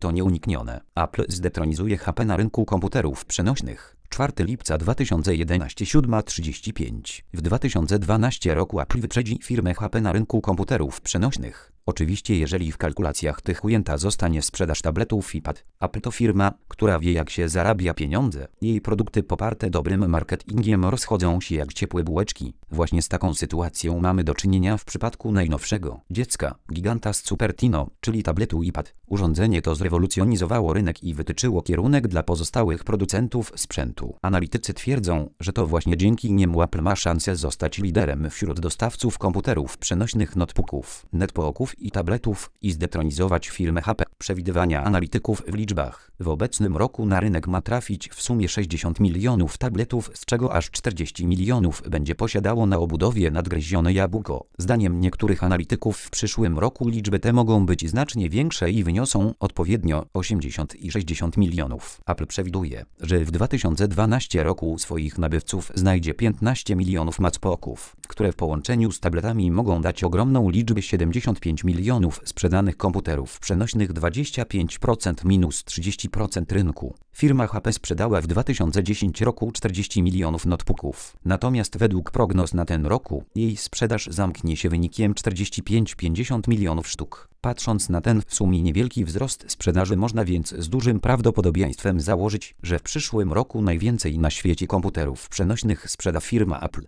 to nieuniknione. Apple zdetronizuje HP na rynku komputerów przenośnych. 4 lipca 2011 7:35. W 2012 roku Apple wyprzedzi firmę HP na rynku komputerów przenośnych. Oczywiście jeżeli w kalkulacjach tych ujęta zostanie sprzedaż tabletów iPad. Apple to firma, która wie jak się zarabia pieniądze. Jej produkty poparte dobrym marketingiem rozchodzą się jak ciepłe bułeczki. Właśnie z taką sytuacją mamy do czynienia w przypadku najnowszego dziecka, giganta z Cupertino, czyli tabletu iPad. Urządzenie to zrewolucjonizowało rynek i wytyczyło kierunek dla pozostałych producentów sprzętu. Analitycy twierdzą, że to właśnie dzięki niemu Apple ma szansę zostać liderem wśród dostawców komputerów przenośnych, notebooków, netbooków i tabletów i zdetronizować firmę HP. Przewidywania analityków w liczbach. W obecnym roku na rynek ma trafić w sumie 60 milionów tabletów, z czego aż 40 milionów będzie posiadało na obudowie nadgryzione jabłko. Zdaniem niektórych analityków w przyszłym roku liczby te mogą być znacznie większe i wyniosą odpowiednio 80 i 60 milionów. Apple przewiduje, że w 2012 roku u swoich nabywców znajdzie 15 milionów notebooków, które w połączeniu z tabletami mogą dać ogromną liczbę 75 milionów sprzedanych komputerów przenośnych, 25% minus 30% rynku. Firma HP sprzedała w 2010 roku 40 milionów notebooków. Natomiast według prognoz na ten roku jej sprzedaż zamknie się wynikiem 45-50 milionów sztuk. Patrząc na ten w sumie niewielki wzrost sprzedaży, można więc z dużym prawdopodobieństwem założyć, że w przyszłym roku najwięcej na świecie komputerów przenośnych sprzeda firma Apple.